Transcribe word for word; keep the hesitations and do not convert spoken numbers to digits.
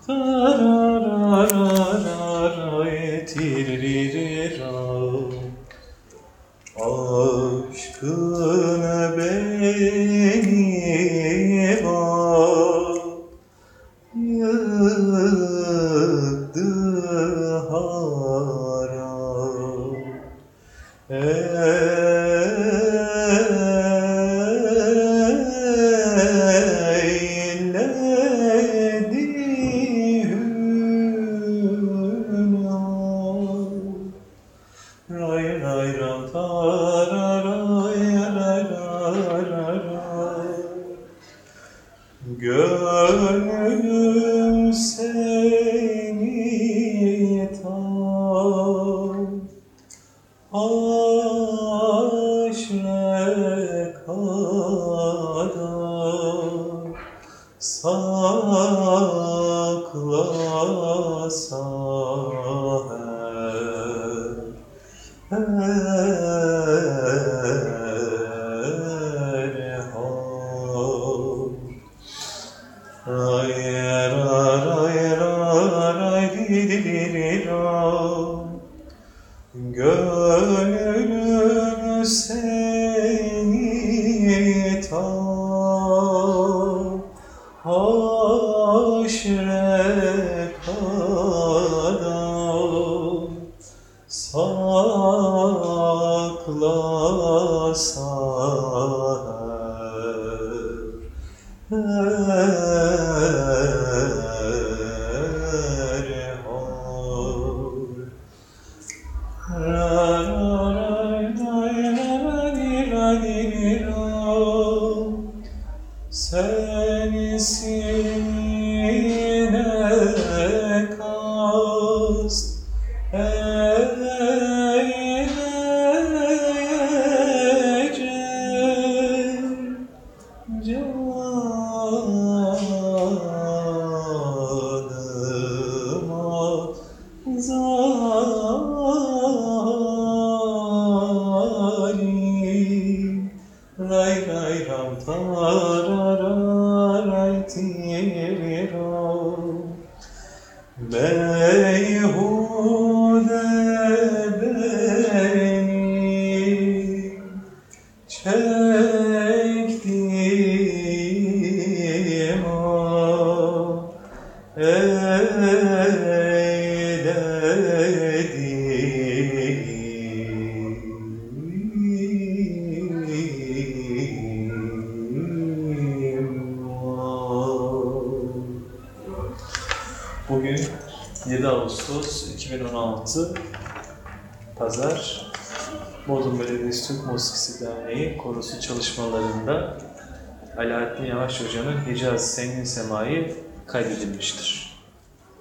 Aşkına beni bak yıktı harap. Eyledi hünar. Ray ray ram tararay ray ray ray. Gönlüm seni tam aşre kadar saklasa her hal. Ray ray ray ray gönlüm seni tam haşre kadar saklasa her hal. Sensine kast eyleyecek canıma zalim. Ray ray ram tararay tiro. Beyhude benim çektiğim o Bugün yedi Ağustos iki bin on altı Pazar, Bodrum Belediyesi Türk Musikisi Derneği korosu çalışmalarında Alaaddin Yavaş Hoca'nın Hicaz Sengin Semai kaydedilmiştir.